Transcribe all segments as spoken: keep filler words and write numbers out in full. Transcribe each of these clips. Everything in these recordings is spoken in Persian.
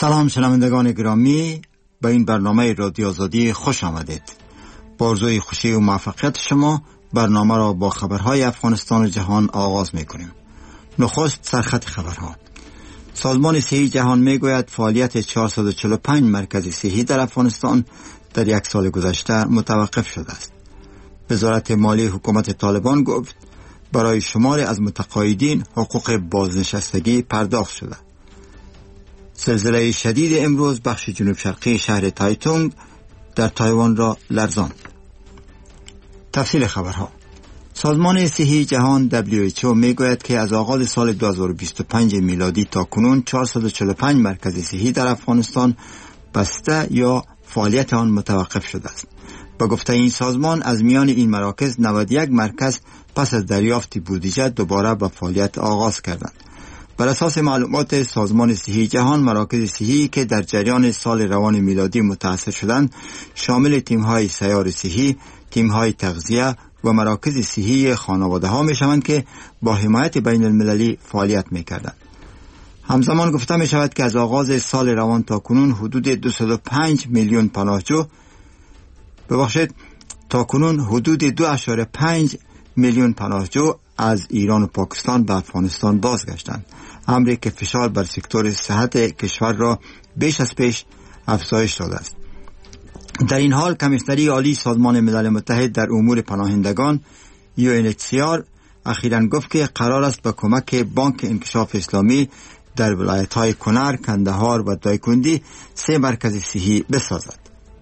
سلام شنوندگان گرامی، به این برنامه رادیو آزادی خوش آمدید. با آرزوی خوشی و موفقیت شما برنامه را با خبرهای افغانستان و جهان آغاز می‌کنیم. نخست سرخط خبرها. سازمان صحی جهان میگوید فعالیت چهارصد و چهل و پنج مرکز صحی در افغانستان در یک سال گذشته متوقف شده است. وزارت مالی حکومت طالبان گفت برای شماری از متقاعدین حقوق بازنشستگی پرداخت شده. زلزله شدید امروز بخش جنوب شرقی شهر تایتونگ در تایوان را لرزاند. تفصیل خبرها. سازمان صحی جهان دبلیو اچ او میگوید که از آغاز سال دو هزار و بیست و پنج میلادی تا کنون چهارصد و چهل و پنج مرکز صحی در افغانستان بسته یا فعالیت آن متوقف شده است. با گفته این سازمان از میان این مراکز نود و یک مرکز پس از دریافت بودجه دوباره به فعالیت آغاز کردند. بر اساس معلومات سازمان صحی جهان، مراکز صحی که در جریان سال روان میلادی متأسس شدند شامل تیم‌های سیار صحی، تیم‌های تغذیه و مراکز صحی خانواده‌ها می‌شوند که با حمایت بین المللی فعالیت می‌کردند. همزمان گفته می‌شود که از آغاز سال روان تا کنون حدود دویست و پنج میلیون پناهجو ببخشید تا کنون حدود دو ممیز پنج میلیون پناهجو از ایران و پاکستان به افغانستان بازگشتند، امری که فشار بر سکتور صحت کشور را بیش از پیش افزایش داده است. در این حال کمیشنری عالی سازمان ملل متحد در امور پناهندگان یو ان اچ سی آر اخیراً گفت که قرار است با کمک بانک انکشاف اسلامی در ولایت‌های کنر، کندهار و دایکندی سه مرکز صحی بسازد.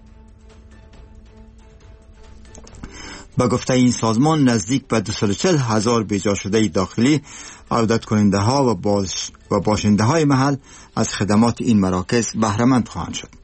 با گفته این سازمان نزدیک به دویست و چهل هزار بیجا شده داخلی عودت کننده ها و, باش و باشنده های محل از خدمات این مراکز بهره‌مند خواهند شد.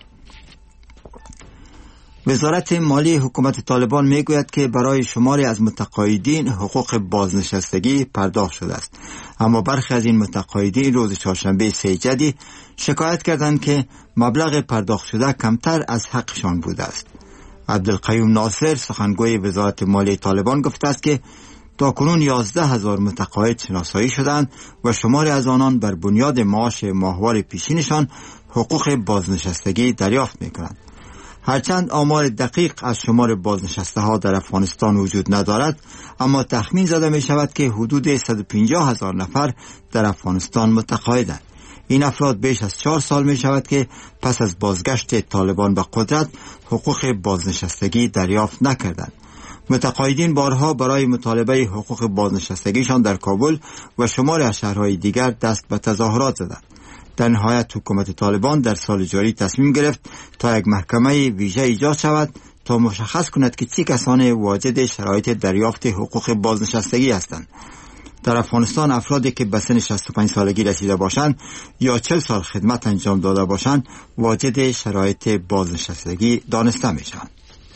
وزارت مالی حکومت طالبان میگوید که برای شماری از متقاعدین حقوق بازنشستگی پرداخت شده است، اما برخی از این متقاعدین روز چهارشنبه سه جدی شکایت کردند که مبلغ پرداخت شده کمتر از حقشان بوده است. عبدالقیوم ناصر سخنگوی وزارت مالی طالبان گفته است که تاکنون یازده هزار متقاعد شناسایی شدند و شماری از آنان بر بنیاد معاش ماهوار پیشینشان حقوق بازنشستگی دریافت می‌کنند. هرچند آمار دقیق از شمار بازنشسته ها در افغانستان وجود ندارد، اما تخمین زده می شود که حدود صد و پنجاه هزار نفر در افغانستان متقاعدند. این افراد بیش از چهار سال می شود که پس از بازگشت طالبان به قدرت حقوق بازنشستگی دریافت نکردند. متقاعدین بارها برای مطالبه حقوق بازنشستگیشان در کابل و شماری از شهرهای دیگر دست به تظاهرات زدند. در نهایت حکومت طالبان در سال جاری تصمیم گرفت تا یک محکمه ویژه ایجاد شود تا مشخص کند که چه کسانی واجد شرایط دریافت حقوق بازنشستگی هستند. در افغانستان افرادی که به سن شصت و پنج سالگی رسیده باشند یا چهل سال خدمت انجام داده باشند واجد شرایط بازنشستگی دانسته میشوند.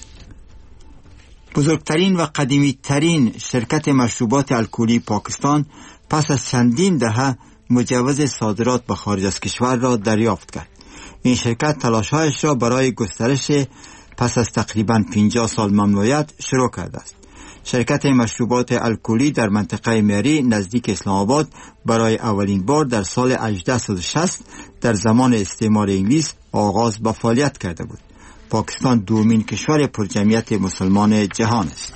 بزرگترین و قدیمی ترین شرکت مشروبات الکلی پاکستان پس از چندین دهه مجوز صادرات به خارج از کشور را دریافت کرد. این شرکت تلاش‌هایش را برای گسترش پس از تقریباً پنجاه سال ممنوعیت شروع کرده است. شرکت مشروبات الکلی در منطقه میری نزدیک اسلام آباد برای اولین بار در سال هجده و شصت در زمان استعمار انگلیس آغاز به فعالیت کرده بود. پاکستان دومین کشور پرجمعیت مسلمان جهان است.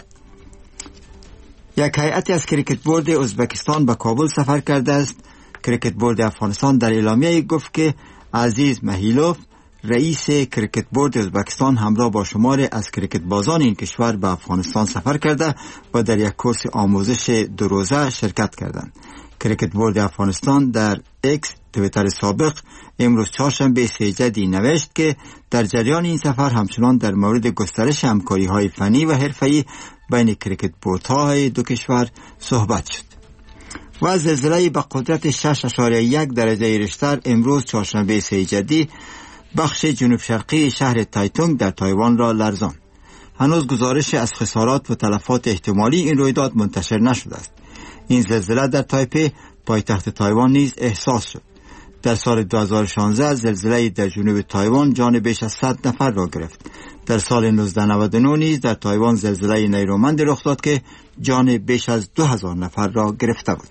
یک هیئت از کریکت بورد ازبکستان به کابل سفر کرده است. کریکت بورد افغانستان در اعلامیه گفت که عزیز مهیلوف رئیس کریکت بورد ازبکستان همراه با شماری از کریکت بازان این کشور به افغانستان سفر کرده و در یک کورس آموزش دو روزه شرکت کردند. کریکت بورد افغانستان در اکس توییتر سابق امروز چهارشنبه سه جدی نوشت که در جریان این سفر همچنان در مورد گسترش همکاری‌های فنی و حرفه‌ای بین کریکت بوردهای دو کشور صحبت شد. و زلزله به قدرت شش اشاریه یک درجه ریشتر امروز چهارشنبه سه جدی بخش جنوب شرقی شهر تایتونگ در تایوان را لرزاند. هنوز گزارش از خسارات و تلفات احتمالی این رویداد منتشر نشده است. این زلزله در تایپی پایتخت تایوان نیز احساس شد. در سال دو هزار و شانزده زلزله در جنوب تایوان جان بیش از صد نفر را گرفت. در سال هزار و نهصد و نود و نه نیز در تایوان زلزله نیرومند رخ داد که جان بیش از دو هزار نفر را گرفته بود.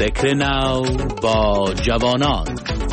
فکر نو با جوانان.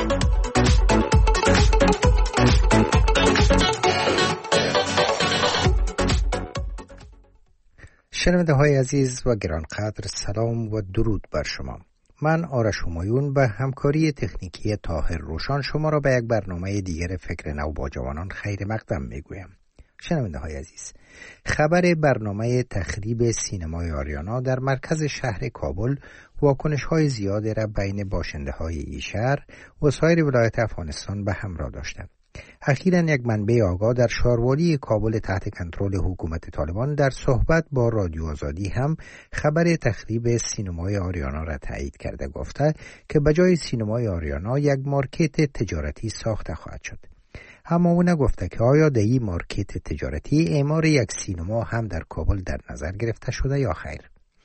شنونده های عزیز و گرانقدر، سلام و درود بر شما. من آرش همایون به همکاری تکنیکی طاهر روشان شما را به یک برنامه دیگر فکر نو با جوانان خیر مقدم میگویم. شنونده های عزیز، خبر برنامه تخریب سینمای آریانا در مرکز شهر کابل واکنش های زیادی را بین باشنده های این شهر و سایر ولایت افغانستان به همراه داشتند. اخیراً یک منبع آگاه در شاروالی کابل تحت کنترل حکومت طالبان در صحبت با رادیو آزادی هم خبر تخریب سینمای آریانا را تایید کرده، گفته که بجای سینمای آریانا یک مارکت تجارتی ساخته خواهد شد. اما او نگفته که آیا در این مارکت تجارتی اعمار یک سینما هم در کابل در نظر گرفته شده یا خیر.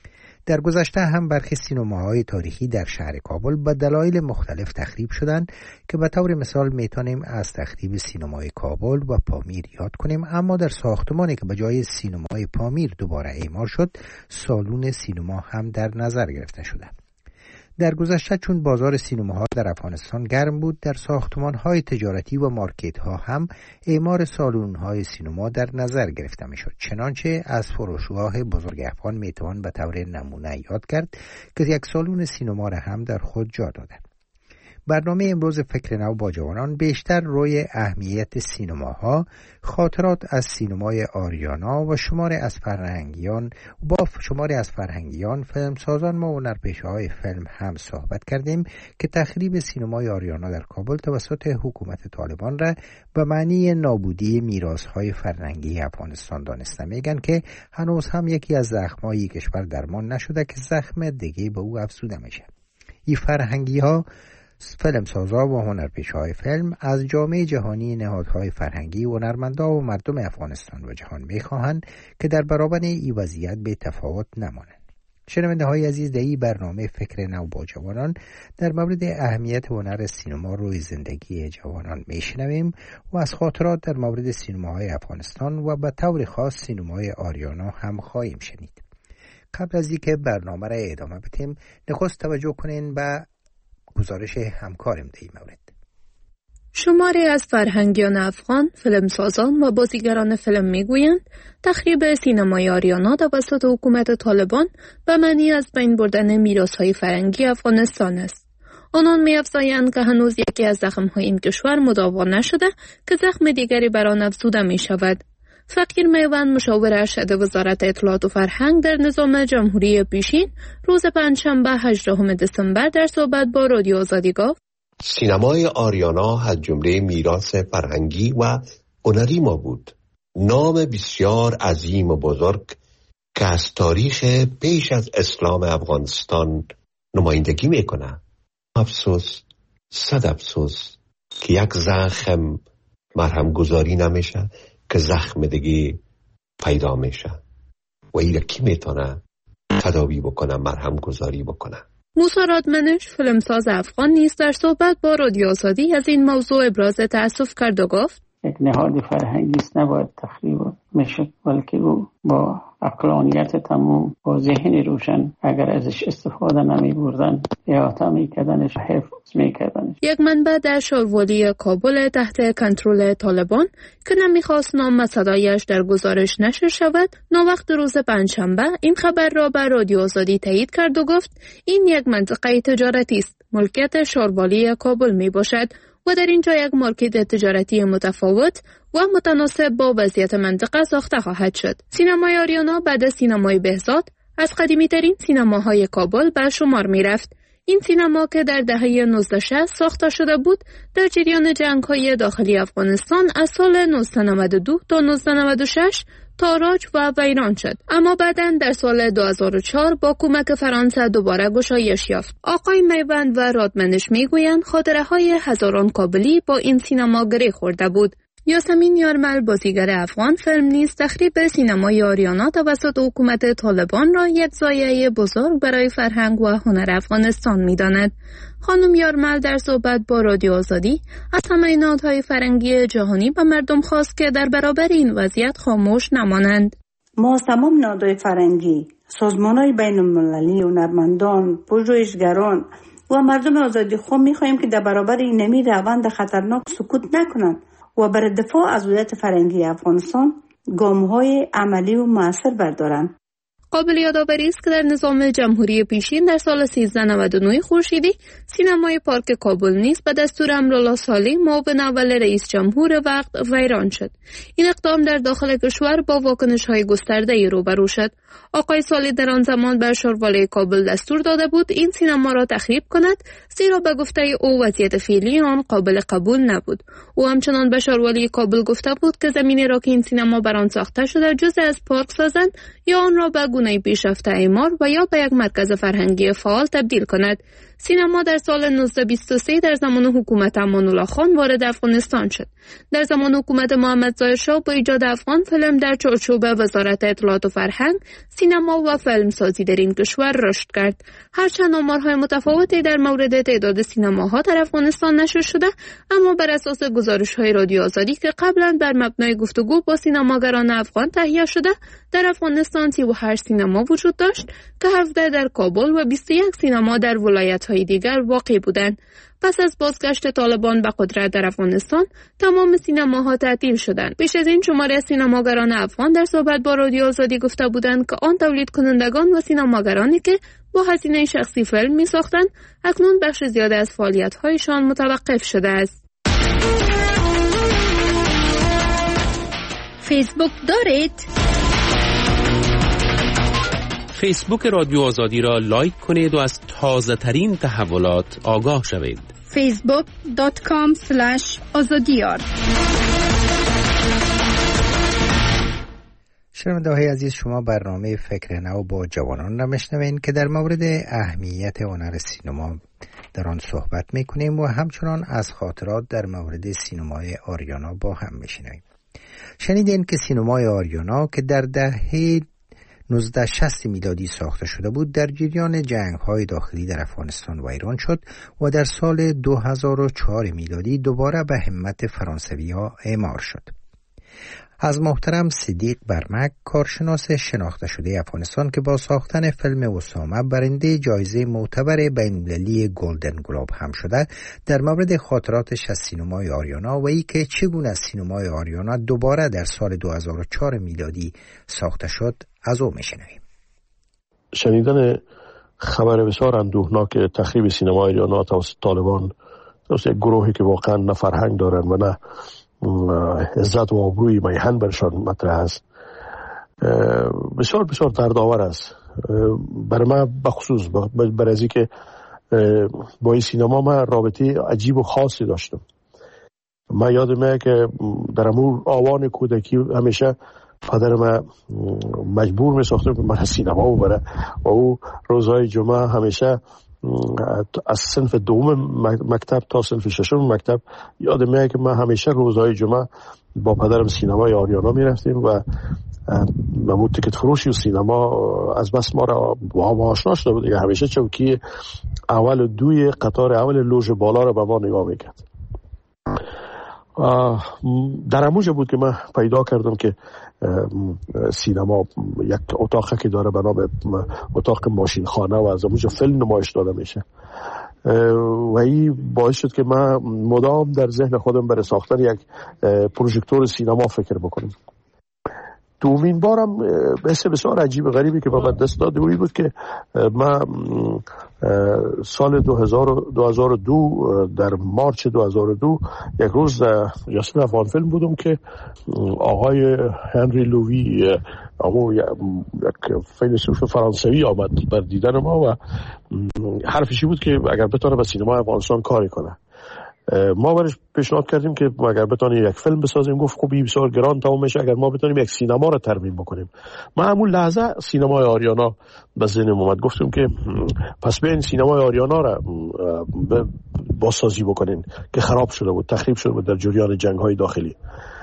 در گذشته هم برخی سینماهای تاریخی در شهر کابل به دلایل مختلف تخریب شدند که به طور مثال میتونیم از تخریب سینمای کابل و پامیر یاد کنیم، اما در ساختمانی که به جای سینمای پامیر دوباره اعمار شد، سالن سینما هم در نظر گرفته شده. در گذشته چون بازار سینماها در افغانستان گرم بود، در ساختمان‌های تجارتی و مارکت‌ها هم اعمار سالن‌های سینما در نظر گرفته می‌شد. چنانچه از فروشگاه بزرگ افغان میتوان به طور نمونه یاد کرد که یک سالن سینما را هم در خود جا داده. برنامه امروز فکر نو با جوانان بیشتر روی اهمیت سینماها، خاطرات از سینمای آریانا و شمار از فرهنگیان با شمار از فرهنگیان، فیلمسازان و هنرپیشه‌های فیلم هم صحبت کردیم که تخریب سینمای آریانا در کابل توسط حکومت طالبان را به معنی نابودی میراث‌های فرهنگی افغانستان دانسته. میگن که هنوز هم یکی از زخم‌های کشور درمان نشده که زخم دیگه به او افزوده میشه. این فرهنگی‌ها، فیلم سازا و هنرپیشه‌های فیلم از جامعه جهانی، نهادهای فرهنگی، هنرمندا و مردم افغانستان و جهان می‌خواهند که در برابر این وضعیت به تفاوت نمانند. شنونده های عزیز، در این برنامه فکر نو با جوانان در مورد اهمیت هنر سینما روی زندگی جوانان میشنویم و از خاطرات در مورد سینماهای افغانستان و به طور خاص سینمای آریانا هم خواهیم شنید. قبل از اینکه برنامه را ادامه بدیم، نخست توجه کنین به گزارش همکارم در این مورد. شماری از فرهنگیان افغان، فیلمسازان و بازیگران فیلم میگویند تخریب سینمای آریانا توسط حکومت طالبان به معنی از بین بردن میراث‌های فرهنگی افغانستان است. آنان می‌افزایند که هنوز یکی از زخم‌های این کشور مداوا نشده که زخم دیگری بر آن افزوده می‌شود. فقیر میوند، مشاور ارشد وزارت اطلاعات و فرهنگ در نظام جمهوری پیشین، روز پنجشنبه هجدهم دسامبر در صحبت با رادیو آزادی گفت: سینمای آریانا از جمله میراث فرهنگی و هنری ما بود. نام بسیار عظیم و بزرگ که از تاریخ پیش از اسلام افغانستان نمایندگی میکنه. افسوس، صد افسوس که یک زخم مرهم گذاری نمیشه که زخم دیگه پیدا میشه و ایره کی میتونه تداوی بکنه، مرهم گذاری بکنه. موسی رادمنش، فیلمساز افغان نیز در صحبت با رادیو آزادی از این موضوع ابراز تأسف کرد و گفت: یک نهاد فرهنگی است، نباید تخریب میشد، بلکه او با عقلانیت تمام، با ذهن روشن، اگر ازش استفاده نمی بردن احاطه میکردنش، حفظ میکردنش. یک منبع در شاروالی کابل تحت کنترل طالبان که نمیخواست نام و صدایش در گزارش نشر شود، ناوقت روز پنجشنبه این خبر را به رادیو آزادی تایید کرد و گفت این یک منطقه تجارتی است، ملکیت شاروالی کابل می باشد و در اینجا یک مارکت تجارتی متفاوت و متناسب با وضعیت منطقه ساخته خواهد شد. سینمای آریانا بعد از سینمای بهزاد از قدیمی ترین سینماهای کابل به شمار می رفت. این سینما که در دهه نوزده شصت ساخته شده بود، در جریان جنگ‌های داخلی افغانستان از سال نوزده نود و دو تا نوزده نود و شش تاراج و ویران شد، اما بعداً در سال دو هزار و چهار با کمک فرانسه دوباره گشایش یافت. آقای میوند و رادمنش میگویند خاطره‌های هزاران کابلی با این سینما گره خورده بود. یاسمین یارمل، بازیگر افغان فیلم نیز تخریب سینمای آریانا توسط حکومت طالبان را یک ضایعه بزرگ برای فرهنگ و هنر افغانستان می‌داند. خانم یارمل در صحبت با رادیو آزادی از همه نهادهای فرهنگی جهانی به مردم خواست که در برابر این وضعیت خاموش نمانند. ما تمام نهادهای فرهنگی، سازمان‌های بین المللی، هنرمندان، پژوهشگران و مردم آزادیخواه می‌خواهیم که در برابر این نمی روند خطرناک سکوت نکنند و برای دفاع از هویت فرهنگی افغانستان گام‌های عملی و مؤثر بردارند. قابل یادآوری است که در نظام جمهوری پیشین در سال سیزده نود و نه خورشیدی سینمای پارک کابل نیز به دستور امرالله صالح معاون اول رئیس جمهور وقت ویران شد. این اقدام در داخل کشور با واکنش‌های گسترده‌ای روبرو شد. آقای صالح در آن زمان به شاروالی کابل دستور داده بود این سینما را تخریب کند، زیرا به گفته او وضعیت فعلی آن قابل قبول نبود. او همچنان به شاروالی کابل گفته بود که زمینی را که این سینما بر آن ساخته شده جزء از پارک سازند یا آن را به گونه پیشرفته اعمار و یا به یک مرکز فرهنگی فعال تبدیل کند. سینما در سال نوزده بیست و سه در زمان حکومت امان الله خان وارد افغانستان شد. در زمان حکومت محمد ظاهر شاه با ایجاد افغان فیلم در چارچوب وزارت اطلاعات و فرهنگ، سینما و فیلم سازی در این کشور رشد کرد. هرچند آمارهای متفاوتی در مورد تعداد سینماها در افغانستان نشر شده، اما بر اساس گزارش‌های رادیو آزادی که قبلا بر مبنای گفتگو با سینماگران افغان تهیه شده، در افغانستان سی و هشت سینما وجود داشت که هفده در کابل و بیست و یک سینما در ولایت‌های دیگر واقع بودند. پس از بازگشت طالبان به قدرت در افغانستان، تمام سینماها تعطیل شدند. پیش از این شماری از سینماگران افغان در صحبت با رادیو آزادی گفته بودند که آن تولید کنندگان و سینماگرانی که با هزینه شخصی فیلم می‌ساختند، اکنون بخش زیاده از فعالیت‌هایشان متوقف شده است. فیسبوک دارید؟ فیسبوک رادیو آزادی را لایک کنید و از تازه ترین تحولات آگاه شوید. فیسبوک دات کام اسلش آزادیار. شنونده‌های عزیز، شما برنامه فکر نو با جوانان را میشنوید که در مورد اهمیت هنر سینما در آن صحبت میکنیم و همچنان از خاطرات در مورد سینمای آریانا با هم میشنویم. شنیدین که سینمای آریانا که در دهه نوزده شصت میلادی ساخته شده بود، در جریان جنگ‌های داخلی در افغانستان ویران شد و در سال دو هزار و چهار میلادی دوباره به همت فرانسوی‌ها اعمار شد. از محترم صدیق برمک، کارشناس شناخته شده افغانستان که با ساختن فیلم اسامه برنده جایزه معتبر بین‌المللی گلدن گلوب هم شده، در مورد خاطراتش از سینمای آریانا و ای که چگونه سینمای آریانا دوباره در سال دو هزار و چهار میلادی ساخته شد از او میشنویم. شنیدن خبر بسیار اندوهناک تخریب سینمای آریانا توسط طالبان، توسط یک گروهی که واقعا نه فرهنگ دارن و نه عزت و آبروی میهن برشان مطرح است، بسیار بسیار دردآور است. برای من بخصوص برای از اینکه با این سینما من رابطه عجیب و خاصی داشتم. من یادمه که در امور آوان کودکی همیشه پدر من مجبور می ساختم که من سینما ببره و او روزهای جمعه همیشه از صنف دوم مکتب تا صنف ششم مکتب یادم میاد که من همیشه روزهای جمعه با پدرم سینمای آریانا میرفتیم و ممود تیکت فروشی و سینما از بس ما را با ما آشنا شده بود. همیشه چوکی اول دوی قطار اول لوژ بالا را به ما نگاه میکرد. در همونجا بود که من پیدا کردم که سینما یک اتاقی که داره به نام اتاق ماشین خانه و از همونجا فیلم نمایش داده میشه و این باعث شد که من مدام در ذهن خودم برای ساختن یک پروژکتور سینما فکر بکنم. دومین بارم بسیار بسیار عجیب غریبی که به من دست داد بود که من سال دو هزار و دو در مارچ دو هزار و دو یک روز جاسوس افغان فیلم بودم که آقای هنری لووی اما یک فیلسوف فرانسوی آمد بر دیدن ما و حرفشی بود که اگر بتونه به سینما افغانستان کاری کنه. ما برش پیشنهاد کردیم که اگر بتونیم یک فیلم بسازیم. گفت خوبی بسیار گران تمام میشه اگر ما بتونیم یک سینما رو ترمیم بکنیم. ما همون لحظه سینمای آریانا به ذهنم اومد. گفتیم که پس بیاین سینمای آریانا رو بازسازی بکنین که خراب شده بود، تخریب شده بود در جریان جنگ‌های داخلی.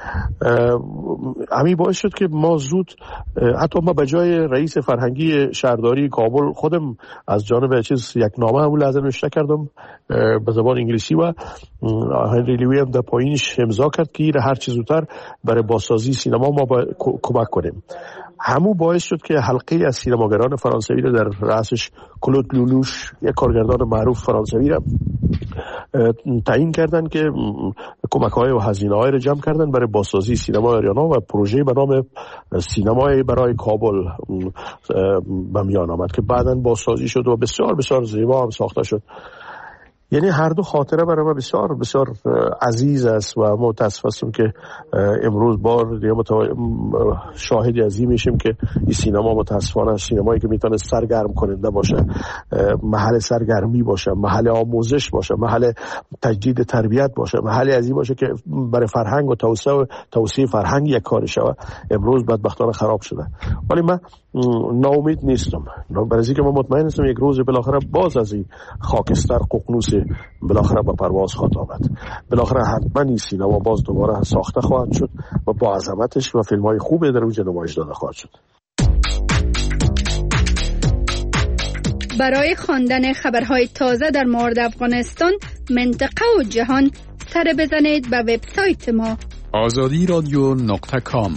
همین باعث شد که ما زود حتی ما به جای رئیس فرهنگی شهرداری کابل خودم از جانب چیز یک نامه همون لحظه نوشته کردم به زبان انگلیسی و هنری لوی هم در پایینش امضا کرد که هر چیز زودتر برای بازسازی سینما ما با کمک کنیم. همون باعث شد که حلقه از سینماگران فرانسوی رو در رأسش کلود لولوش، یک کارگردان معروف فرانسوی را تعیین کردن که کمک‌های و هزینه‌های رو جمع کردن برای بازسازی سینما آریانا و پروژه به نام سینمای برای کابل به میان آمد که بعداً بازسازی شد و بسیار بسیار زیبا هم ساخته شد. یعنی هر دو خاطره برای ما بسیار بسیار عزیز است و متاسف هستم که امروز بار دیگه شاهدی از این میشیم که این سینما متاسفانه سینمایی که میتونه سرگرم کننده باشه، محل سرگرمی باشه، محل آموزش باشه، محل تجدید تربیت باشه، محل از این باشه که برای فرهنگ و توسعه توسعه فرهنگ یک کار شود، امروز بدبختانه خراب شده. ولی من ناامید نیستم، برای اینکه من مطمئن هستم یک روز بالاخره باز از این خاکستر ققنوس بالاخره با پرواز خواهد آمد. بالاخره حتما این سینما باز دوباره ساخته خواهد شد و با عظمتش و فیلم‌های خوبی در اونجا نمایش داده خواهد شد. برای خواندن خبرهای تازه در مورد افغانستان، منطقه و جهان، سر بزنید به وبسایت ما آزادی رادیو نقطه کام.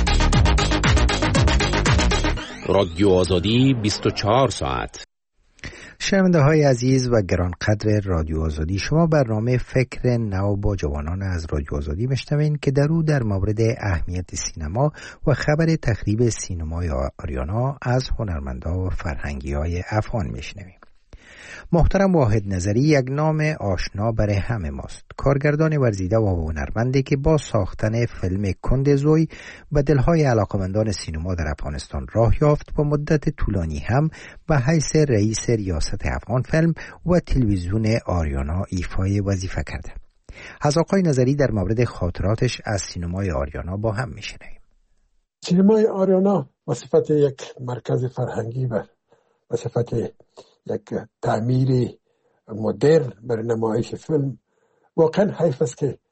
رادیو آزادی بیست و چهار ساعت. شنونده های عزیز و گرانقدر رادیو آزادی، شما برنامه فکر نو با جوانان از رادیو آزادی میشنوین که در او در مورد اهمیت سینما و خبر تخریب سینمای آریانا از هنرمندا و فرهنگی های افغان میشنویم. محترم واحد نظری یک نام آشنا برای همه ماست. کارگردان ورزیده و هنرمندی که با ساختن فیلم کندزوی به دلهای علاقمندان سینما در افغانستان راه یافت و مدت طولانی هم به حیث رئیس ریاست افغان فیلم و تلویزیون آریانا ایفای وظیفه کرده. از آقای نظری در مورد خاطراتش از سینمای آریانا با هم میشنویم. سینمای آریانا به صفت یک مرکز فرهنگی و به صفت یک تعمیری مدرن برای نمایش فیلم واقعا حیف است که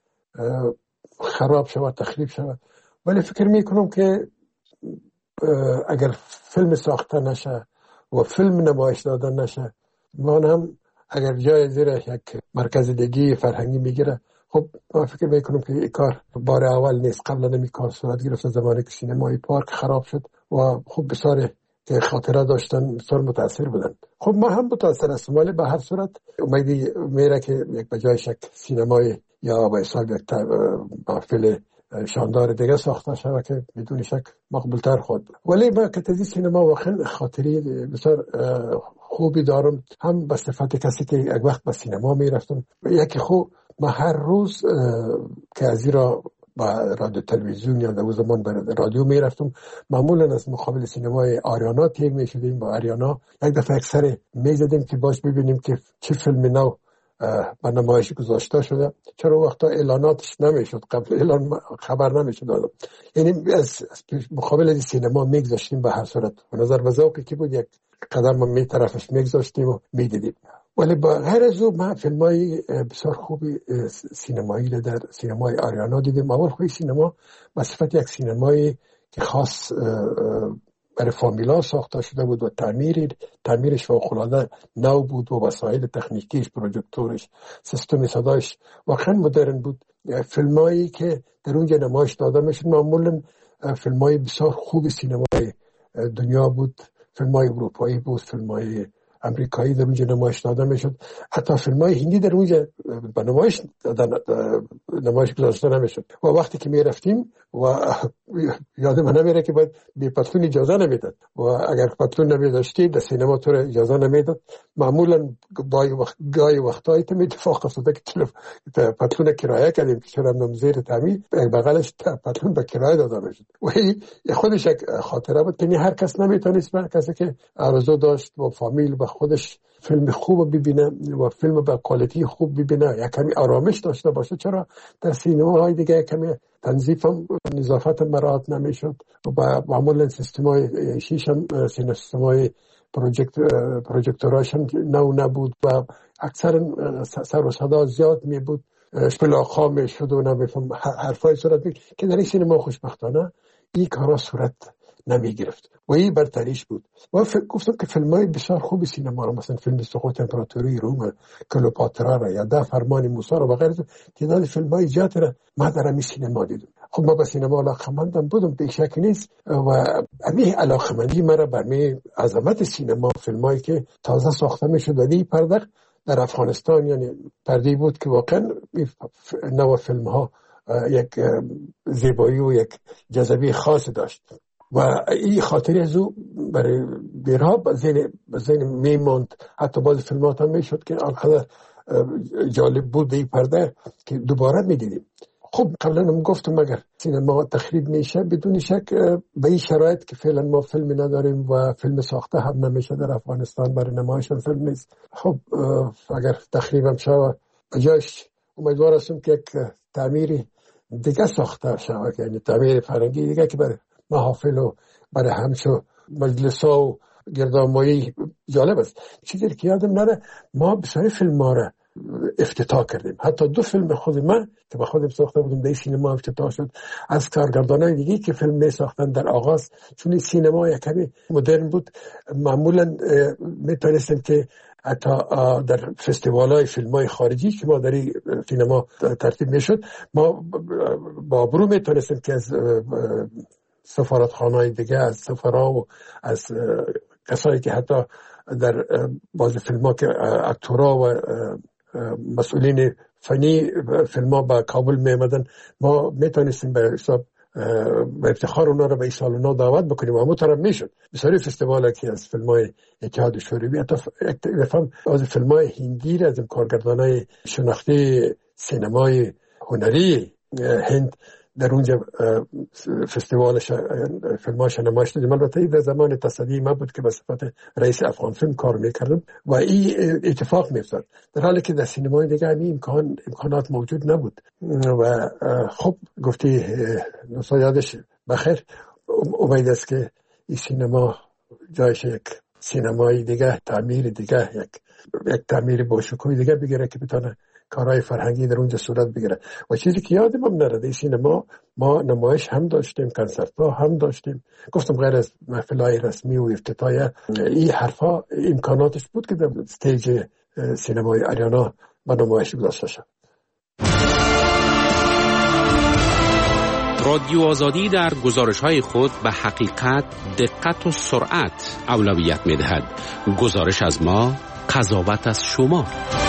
خراب شود، تخریب شود. ولی فکر میکنم که اگر فیلم ساخته نشه و فیلم نمایش داده نشه، ما هم اگر جای زیر یک مرکز دیگه فرهنگی میگیره، خب ما فکر میکنم که این کار بار اول نیست. قبلا نمی کار صورت گرفت زمانی که سینمای پارک خراب شد و خب بسیار که خاطره داشتن بسیار متاثر بودن. خب ما هم متاثر هستم، ولی به هر صورت امیدی میره که یک بجای شک سینمای یا به حساب یک محفل شاندار دیگه ساخته شده که بدون شک مقبولتر خود. ولی ما که تازه سینما واقعا خاطری بسیار خوبی دارم، هم به صفت کسی که یک وقت به سینما میرفتم. یکی خوب ما هر روز که از این را با رادیو تلویزیون یا در زمان به رادیو می رفتم، معمولا از مقابل سینمای آریانا تیگ می شدیم. با آریانا یک دفعه اکثر می زدیم که باش ببینیم که چه فیلم نو به نمایش گذاشته شده. چرا وقتا اعلاناتش نمی شد، قبل اعلان خبر نمی شد. یعنی از مقابل از سینما می گذاشتیم به هر صورت. و نظر به ذوقی که بود یک قدم می طرفش می گذاشتیم و می دیدیم. ولی با غیر از او ما فیلمای بسیار خوبی سینمایی در سینمای آریانا دیدیم. اول خوی سینما به صفت یک سینمایی که خاص برای فامیلا ساخته شده بود و تعمیر تعمیرش فوق‌العاده نو بود و وسایل تکنیکیش، پروژکتورش، سیستم صدایش واقعا مدرن بود. فیلمایی که در اونجا نمایش داده میشد معمولا فیلمای بسیار خوب سینمای دنیا بود، فیلمای اروپایی بود، فیلمای امریکایی در اونجا نمایش داده میشد. حتی فیلم های هندی در اونجا به نمایش نمایش گذاشته نمیشد. و وقتی که میرفتیم و یادم نمیره که باید بی پتلون اجازه نمیداد و اگر پتلون نمیداشتی در سینما تو اجازه نمیداد. معمولا گاهی وقت گاهی وقتایی تو اتفاق افتاده که پتلون کرایه کردیم که چرا هم زیر تعمیر بغلش پتلون به کرایه داده میشد. و خودش یک خاطره بود که هر کس نمیتونست، هر کسی که آرزو داشت با فامیل با خودش فیلم خوب ببینه و فیلم با کوالیتی خوب ببینه، یک کمی آرامش داشته باشه. چرا در سینماهای دیگه کمی تنظیف هم نظافت مراعات نمیشد و معمولا سیستمای شیش هم سیستمای پروژکت پروژکتوراش هم نو نبود و اکثر سر و صدا زیاد می بود، اشپلاخا می شد و نمیفهم حرفای صورت می که در این سینما خوشبختانه این کارا صورت نمی گرفت و این برتریش بود. و گفتم که فیلم های بسیار خوب سینما را، مثلا فیلم سقوط امپراتوری روم، کلئوپاترا را یا ده فرمان موسی را و غیره، تعداد فیلم های زیاد را ما در همین سینما دیدم. خب ما به سینما علاقه‌مندم بودم، به شک نیست، و همین علاقه‌مندی مرا به همین عظمت سینما، فیلمایی که تازه ساخته میشد و پرده در افغانستان، یعنی پرده بود که واقعا نوع فیلم ها یک زیبایی و یک جذبه خاص داشت و این خاطری از او برای دیرها به ذهن میموند. حتی بعض فیلمات هم میشد که آنقدر جالب بود این پرده که دوباره میدیدیم. خب قبلا هم گفتم اگر سینما تخریب میشه بدون شک به این شرایط که فعلا ما فیلم نداریم و فیلم ساخته هم نمیشه در افغانستان، برای نمایش هم فیلم نیست. خب اگر تخریب هم شود بجاش امیدوار هستم که یک تعمیر دیگه ساخته شود، یعنی تعمیر فرهنگی دیگه که برای محافل و برای همچو مجلس ها و گردانمایی جالب است. چیزی که یادم نره ما بسیاری فیلم ها را افتتاح کردیم. حتی دو فیلم خود من که با خودم ساخته بودم در سینما افتتاح شد از کارگردانای دیگه که فیلم می ساختن در آغاز، چون این سینما یک کمی مدرن بود. معمولا میتونستیم که حتی در فستیوال‌های فیلم‌های خارجی که ما در این سینما ترتیب میشد، ما با برو میتونستیم که از سفارتخانه‌های دیگه، از سفرا و از کسایی که حتی در بعض فیلم‌ها که اکتورها و مسئولین فنی فیلم‌ها با کابل می‌آمدن، ما میتونستیم به حساب به افتخار اونا رو به این سالونا دعوت بکنیم و همون طرف میشد. بسیاری فستیوالا که از فیلم‌های اتحاد شوروی، حتی فهم از فیلم‌های هندی را از کارگردانای شناخته سینمای هنری هند در اونجا فستیوالش فیلماش نمایش دادیم. البته این در زمان تصدی من بود که به صفت رئیس افغان فیلم کار میکردم و این اتفاق میافتاد، در حالی که در سینمای دیگه این امکان امکانات موجود نبود. و خب گفتی نوسا یادش بخیر، امید است که این سینما جایش یک سینمای دیگه، تعمیر دیگه، یک یک تعمیر باشکوهی دیگه بگیره که بتونه کارهای فرهنگی در اونجا صورت بگیره. و چیزی که یادم هم نره در سینما ما نمایش هم داشتیم، کنسرت ها هم داشتیم. گفتم غیر از محفل‌های رسمی و افتتاحیه این حرفا امکاناتش بود که در استیج سینمای آریانا با نمایش گذاشته شد. رادیو آزادی در گزارش‌های خود به حقیقت، دقت و سرعت اولویت می‌دهد. گزارش از ما، قضاوت از شما.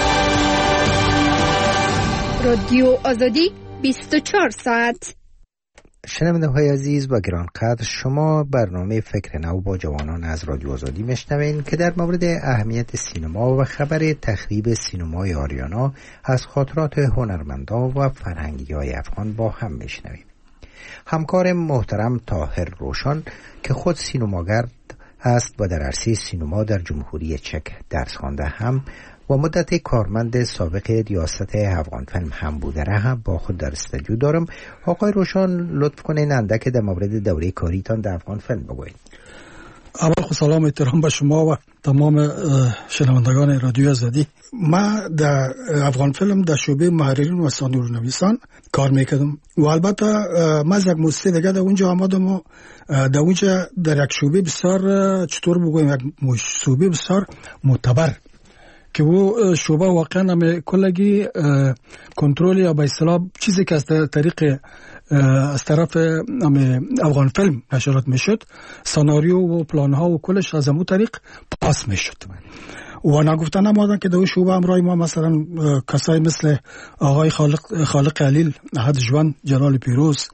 رادیو آزادی بیست و چهار ساعت. شنونده های عزیز و گرانقدر، شما برنامه فکر نو با جوانان از رادیو آزادی میشنوین که در مورد اهمیت سینما و خبر تخریب سینمای آریانا از خاطرات هنرمندان و فرهنگی های افغان با هم میشنویم. همکار محترم طاهر روشان که خود سینماگر است و در عرصه سینما در جمهوری چک درس خوانده هم و مدت کارمند سابق ریاست افغان فیلم هم بوده را هم با خود در استودیو دارم. آقای روشان لطف کنین اندک در مورد دوره کاریتان در افغان فیلم بگوین. اول خو سلام احترام به شما و تمام شنوندگان رادیو آزادی. ما در افغان فیلم در شعبه محررین و سانورنویسان کار میکردم و البته ما از یک موسسه دیگه در اونجا آمدم و در اونجا در یک شعبه بسیار چطور بگویم یک شعبه بسیار معتبر که وہ شعبه واقعا هم کلگی کنترل یا به اصطلاح چیزی که از طریق از طرف افغان فیلم نشرات میشد، سناریو و پلان ها و کلش از همون طریق پاس میشد و نگفتن نمادن که در شعبه همراه ما مثلا کسای مثل آقای خالق خالق علیل، احد جوان، جلال پیروز،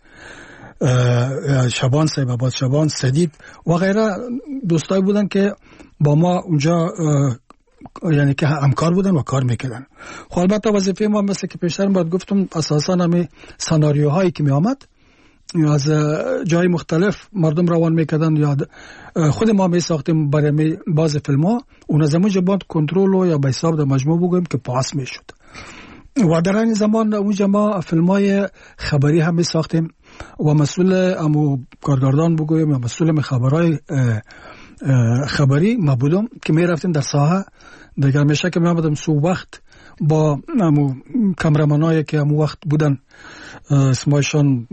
شبان صاحب عباد شبان، سدید و غیره دوستای بودن که با ما اونجا یعنی که همکار بودن و کار میکردن. خب البته وظیفه ما مثل که پیشتر باید گفتم اساسا همه سناریوهایی که می آمد از جای مختلف مردم روان میکردن یا خود ما می ساختیم برای باز فیلم ها، اون از اونجا باید کنترل یا به حساب در مجموع بگویم که پاس میشد و در این زمان اونجا ما فیلم های خبری هم می ساختیم و مسئول امو کارگردان بگویم یا مسئول خبرهای خبری ما بودم که می رفتیم در ساحه دیگر میشه که می آمدم صبح وقت با کامرمانایی که همون وقت بودن اسمشون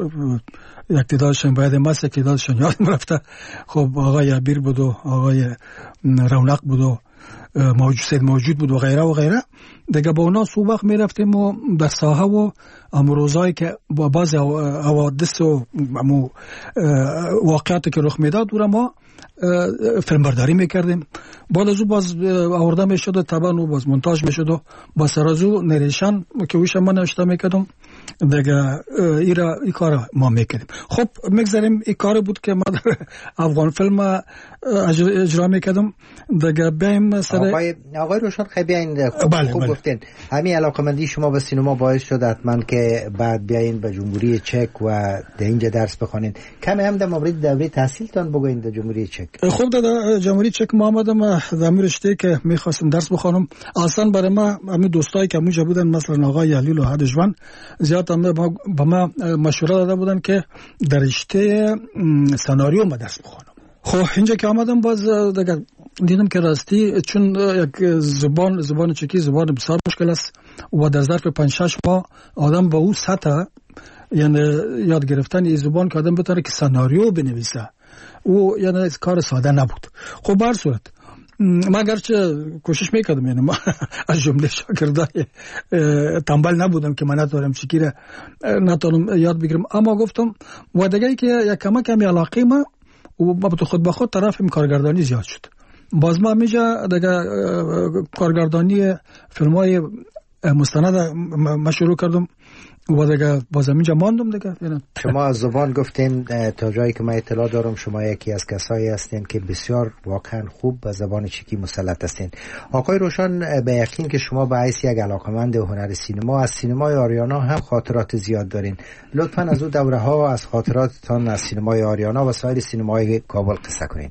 یک تعدادشون باید ماست، یک تعدادشون یادم رفته. خب آقای عبیر بود و آقای رونق بود و موجود سید موجود بود و غیره و غیره. دیگه با اونا سو وقت می رفتیم و در ساحه و امروزایی که با بعض حوادث و واقعاتی که رخ میداد و ما فیلم برداری میکردیم. بعد از او باز آورده میشد و طبعا و باز مونتاژ میشد و با سر از او نریشن که ویش ما نوشته میکردم دیگه ایرا ای کار ما میکردیم. خب میگذاریم ای کار بود که ما در افغان فیلم اجرا میکردم. دیگه بیایم سر آقای آقای روشن خیلی بیاین خوب, بله خوب بله. گفتین همین علاقمندی شما به سینما باعث شد حتما که بعد بیاین به جمهوری چک و در اینجا درس بخونین. کمی هم در مورد دوره تحصیلتان بگوین در جمهوری چک. خب در جمهوری چک ما آمدم در رشته که میخواستم درس بخونم. اصلا برای ما همین دوستایی که اونجا بودن مثلا آقای علیل و هدجوان زیاد هم با ما مشوره داده بودن که در رشته سناریو ما درس بخونم. خب اینجا که آمدم باز دیگه دیدم که راستی چون یک زبان زبان چکی زبان بسیار مشکل است و در ظرف پنج شش ماه آدم با او سطح یعنی یاد گرفتن این زبان که آدم بتونه که سناریو بنویسه او یعنی کار ساده نبود. خب به هر صورت ما اگرچه کوشش میکردم یعنی ما از جمله شاگردای تنبل نبودم که من نتونم چیکی را نتونم یاد بگیرم، اما گفتم و دیگه که یک کمک کمی علاقه ما و با خود به خود طرف کارگردانی زیاد شد. باز ما میجا دیگه کارگردانی فیلم های مستند ما شروع کردم و دیگه باز اینجا ماندم دیگه. شما از زبان گفتین، تا جایی که من اطلاع دارم شما یکی از کسایی هستین که بسیار واقعا خوب به زبان چکی مسلط هستین. آقای روشن به یقین که شما به حیث یک علاقمند هنر سینما از سینمای آریانا هم خاطرات زیاد دارین. لطفاً از اون دوره ها از خاطراتتان از سینمای آریانا و سایر سینمای کابل قصه کنین.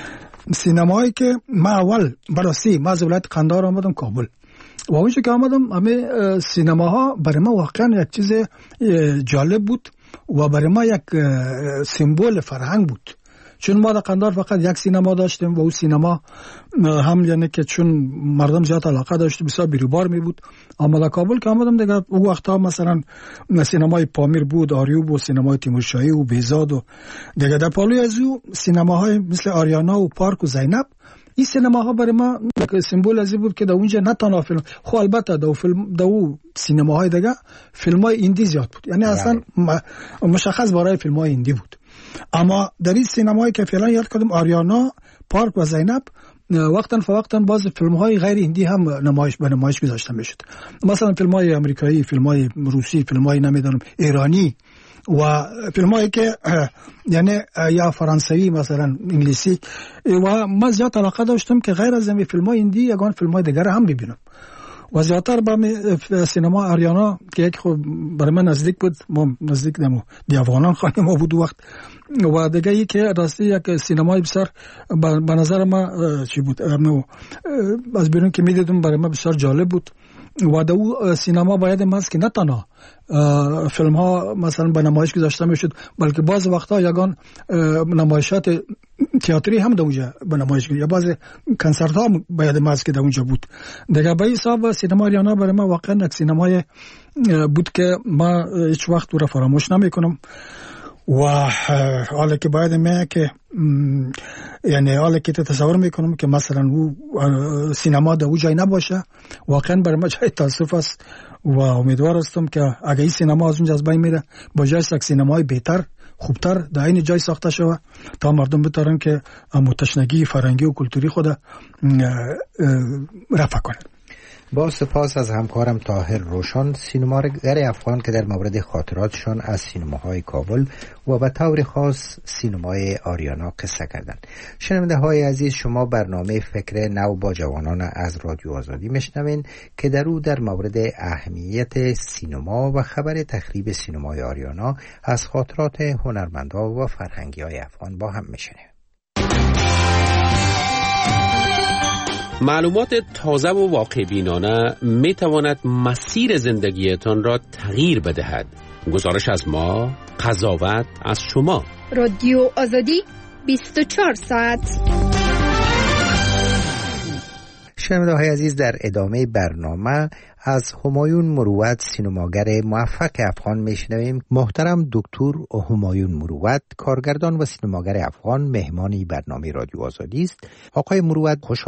سینمایی که ما اول برای ما از ولایت قندهار آمدم کابل و اونجا که آمدم همه سینماها برای ما واقعا یک چیز جالب بود و برای ما یک سمبل فرهنگ بود. چون ما در قندهار فقط یک سینما داشتیم و اون سینما هم یعنی که چون مردم زیاد علاقه داشت بسیار بیروبار می بود. اما در کابل که آمدم دیگه اون وقتا مثلا سینمای پامیر بود، آریو بود، سینمای تیمورشاهی و بیزاد و دیگه در پالوی از او سینماهای مثل آریانا و پارک و زینب. این سینماها برای ما سمبل ازی بود که در اونجا نه تنها فیلم، خب البته در فیلم در سینماهای دیگه فیلمای هندی زیاد بود، یعنی اصلا مشخص برای فیلمای هندی بود. اما در این سینمایی که فعلا یاد کردم آریانا، پارک و زینب وقتا فوقتا باز فیلم‌های غیر هندی هم نمایش به نمایش گذاشته میشد. مثلا فیلم‌های آمریکایی، فیلم‌های روسی، فیلم‌های نمیدونم ایرانی و فیلم‌هایی که یعنی یا فرانسوی مثلا انگلیسی و ما زیاد علاقه داشتم که غیر از این فیلم‌های هندی یگان فیلم‌های دیگر هم ببینم. و زیادتر با سینما آریانا که یک خب برای من نزدیک بود، ما نزدیک دمو دی افغانان خانه ما بود وقت و دیگه ای که راستی یک سینمای بسیار به نظر ما چی بود از بیرون که میدیدم برای ما بسیار جالب بود. و دو سینما باید ماست که نه تنها فیلم ها مثلا به نمایش گذاشته میشد بلکه بعض وقتا یگان نمایشات تئاتری هم در اونجا به نمایش گذاشته یا بعض کنسرت ها باید ماست که در اونجا بود. دیگه به حساب سینما آریانا برای ما واقعا یک سینمای بود که ما هیچ وقت او را فراموش نمیکنم. و حالا که باید میگه که یعنی حالا که تصور میکنم که مثلا او سینما در او جای نباشه واقعا برای ما جای تاسف است و امیدوار هستم که اگه این سینما از اونجا از بین میره با جای یک سینمای بهتر خوبتر در این جای ساخته شوه تا مردم بتونن که تشنگی فرهنگی و کلتوری خود رفع کنن. با سپاس از همکارم طاهر روشن، سینماگر افغان که در مورد خاطراتشان از سینماهای کابل و به طور خاص سینمای آریانا قصه کردند. شنونده های عزیز، شما برنامه فکر نو با جوانان از رادیو آزادی میشنوین که در او در مورد اهمیت سینما و خبر تخریب سینمای آریانا از خاطرات هنرمندان و فرهنگی های افغان با هم میشنویم. معلومات تازه و واقع بینانه می تواند مسیر زندگیتان را تغییر بدهد. گزارش از ما، قضاوت از شما. رادیو آزادی بیست و چهار ساعت. شنونده‌های عزیز، در ادامه برنامه از همایون مروت، سینماگر موفق افغان میشنویم. محترم دکتر همایون مروت، کارگردان و سینماگر افغان، مهمانی برنامه رادیو آزادی است. آقای مروت، خوش